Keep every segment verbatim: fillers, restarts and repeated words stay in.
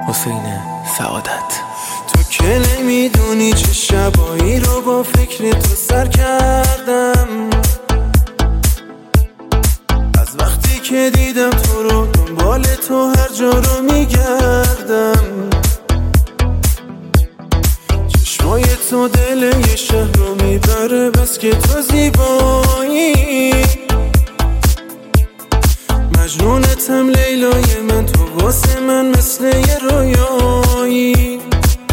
حسین سعادت. تو که نمیدونی چه شبایی رو با فکر تو سر کردم، از وقتی که دیدم تو رو دنبال تو هر جا رو میگردم. چشمای تو دل یه شهر رو میبره، بس که تو زیبایی. مجنونتم لیلای من، تو واسه من مثل یه رویایی.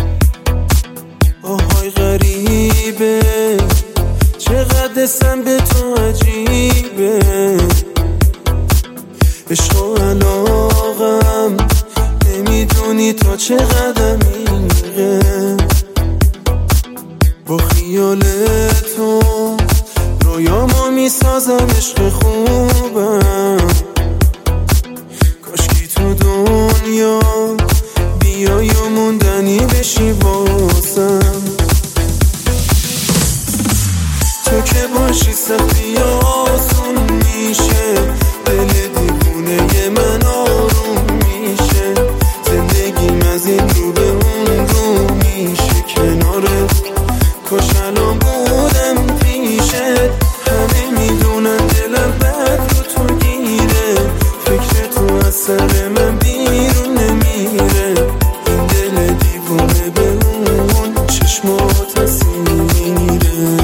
آهای غریبه چقدر اسم به تو عجیبه. عشق و علاقم نمیدونی تا چقدر میگه. با خیال تو رویامو میسازم، عشق خوبم. کاشکی تو دنیا بیای و موندنی بشی واسم. تو که باشی سختی آسون میشه، دل دیوونه من آروم میشه. زندگیم از این رو به اون رو میشه کنارت. کاش الان بودم پیشت. همه میدونن دلم بد رو تو گیره، فکر تو از سر من بیرون نمیره. این دل دیوونه به اون چشمات اسیره.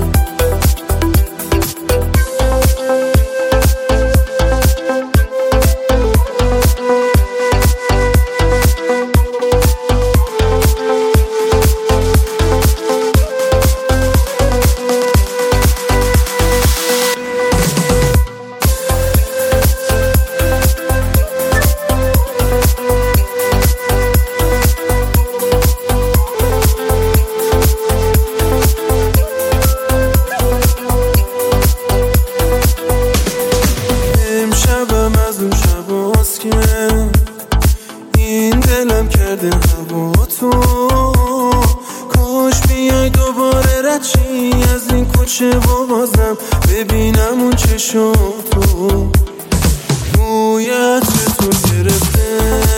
این دلم کرده هوا تو. کاش بیای دوباره رد شی از این کوچه و بازم ببینم اون چشاتو. بوی عطر تو گرفته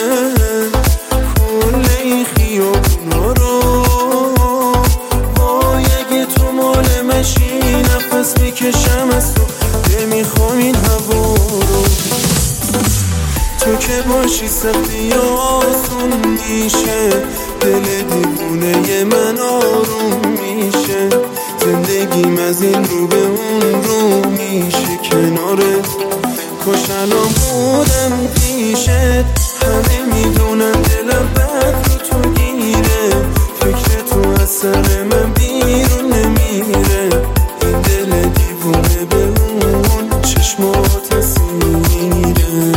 کل این خیابونا رو. وای اگه تو مال مشی نفس میکشم از تو، نمیخوام این هوا رو. تو که باشی سختی آسون میشه، دل دیوونه من آروم میشه. زندگیم از این رو به اون رو میشه کنارت. کاش الان بودم پیشت. همه میدونن دلم بد رو تو گیره، فکر تو از سر من بیرون نمیره. این دل دیوونه به اون چشمات اسیره.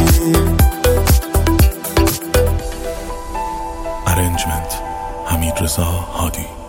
ارنجمنت حمیدرضا هادی.